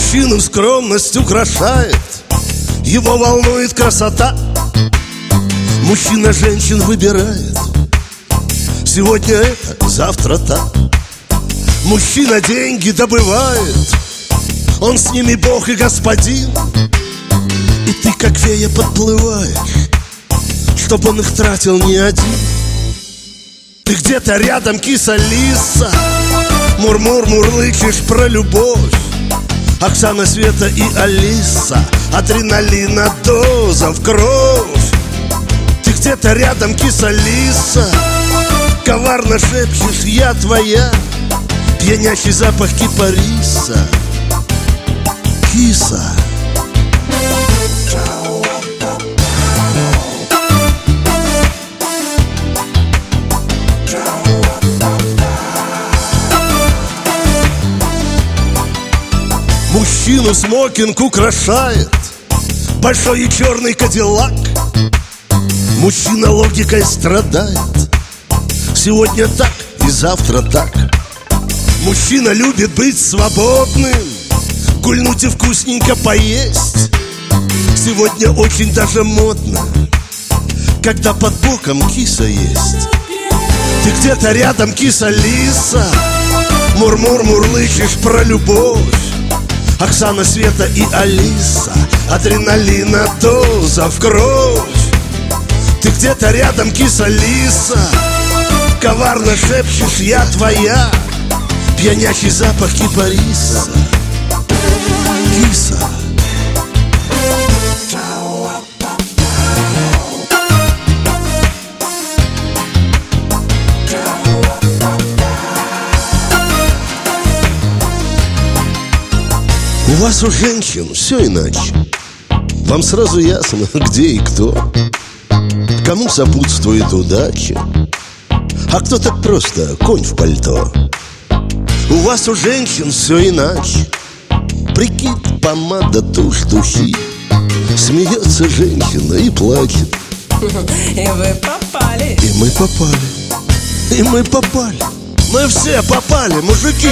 Мужчину скромность украшает, его волнует красота. Мужчина женщин выбирает, сегодня это, завтра так. Мужчина деньги добывает, он с ними бог и господин. И ты как фея подплываешь, чтоб он их тратил не один. Ты где-то рядом, киса-лиса, мур-мур мурлычешь про любовь. Оксана, Света и Алиса, адреналина доза в кровь. Ты где-то рядом, киса-лиса, коварно шепчешь: я твоя. Пьянящий запах кипариса. Киса. Мужчину смокинг украшает большой и черный кадиллак. Мужчина логикой страдает, сегодня так и завтра так. Мужчина любит быть свободным, гульнуть и вкусненько поесть. Сегодня очень даже модно, когда под боком киса есть. Ты где-то рядом, киса-лиса, мур-мур мурлычешь про любовь. Оксана, Света и Алиса, адреналина доза в кровь. Ты где-то рядом, киса-лиса, коварно шепчешь: я твоя. Пьянящий запах кипариса. Киса. У вас, у женщин, все иначе. Вам сразу ясно, где и кто, кому сопутствует удача, а кто так просто конь в пальто. У вас, у женщин, все иначе. Прикид, помада, тушь, духи. Смеется женщина и плачет. И вы попали. И мы попали. И мы попали. Мы все попали, мужики.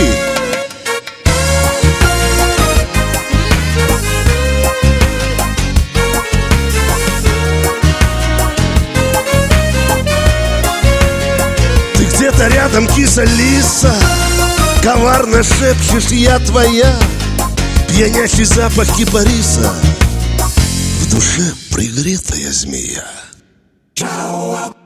Где-то рядом, киса-лиса, коварно шепчешь: я твоя. Пьянящий запах кипариса, в душе пригретая змея.